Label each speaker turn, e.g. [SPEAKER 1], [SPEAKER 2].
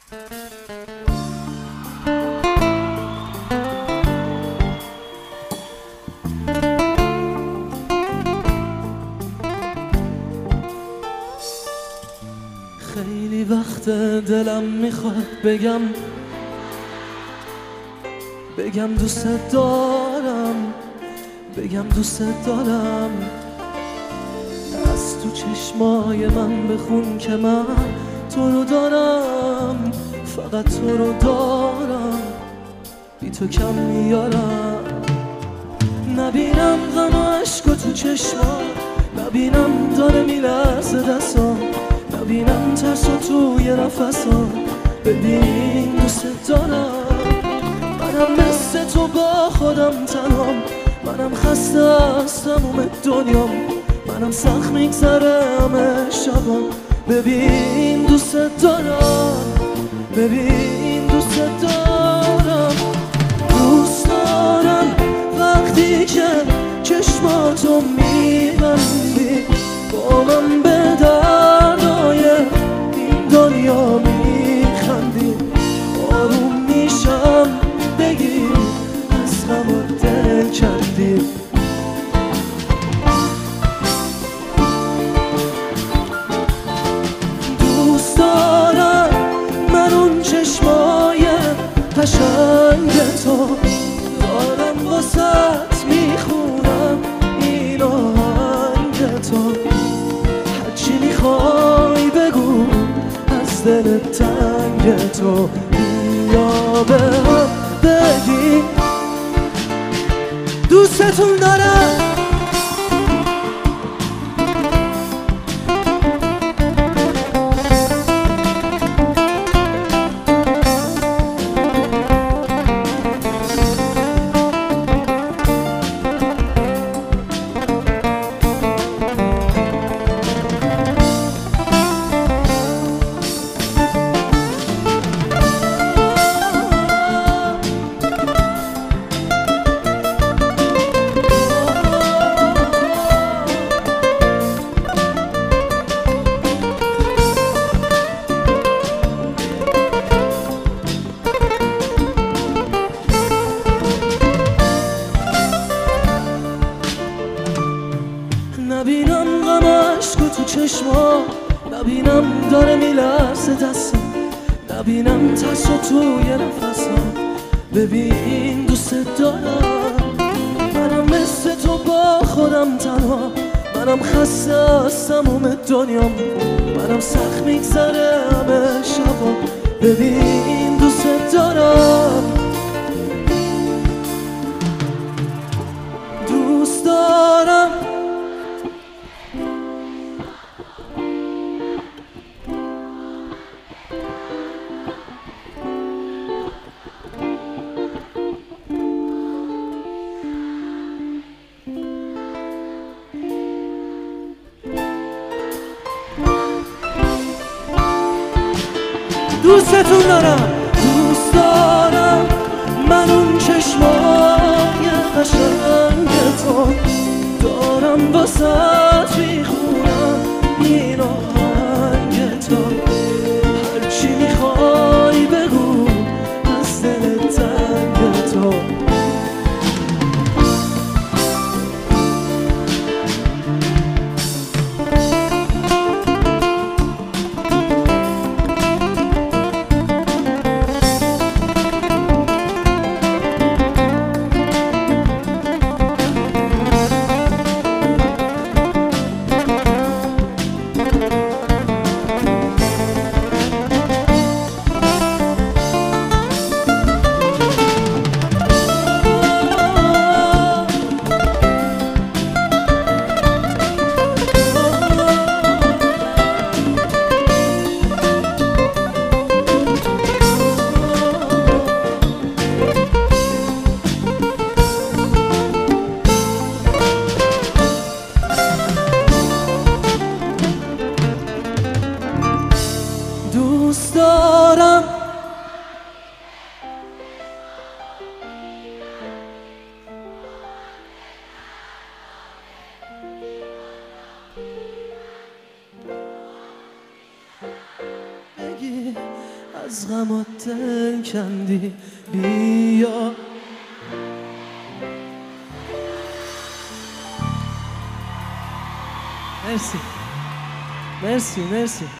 [SPEAKER 1] خیلی وقت دلم میخواد بگم دوست دارم، بگم دوست دارم. از تو چشمای من بخون که من تو رو دارم، فقط تو رو دارم، بی تو کم میارم. نبینم غم و عشق و تو چشما، نبینم داره میلرزه دستام، نبینم ترس و توی نفسام. ببین دوست دارم، منم مثل تو با خودم تنهام، منم خسته از تموم دنیام، منم سخت میگذره همه شبام. ببین دوست دارم، ببین دوست دارم، دوست دارم وقتی که چشماتو میبندی، با من به دردای این دنیا میخندی. آروم میشم بگی از غم و دل کردی. دوست دارم من اون چشمای قشنگ تو، دارم واسط میخونم این آهنگ تو. هرچی میخوای بگو از دل تنگ تو، بیا به هم بگی دوستتون دارم. نبینم غم عشق تو چشما، نبینم داره میلرزه دستم، نبینم ترس توی نفسم. ببین دوست دارم، منم مثل تو با خودم تنها، منم خسته از تموم دنیام، منم سخت میگذره همه شبا. ببین دوست دارم، دوست دارم. دوستتون دارم، دوست دارم من اون چشمای قشنگ تو، دارم واسط میخونم این آهنگ تو. هرچی میخوای بگو از دل تنگ تو. دوست دارم. بگی از غمت دل کندی بیا. مرسی مرسی مرسی.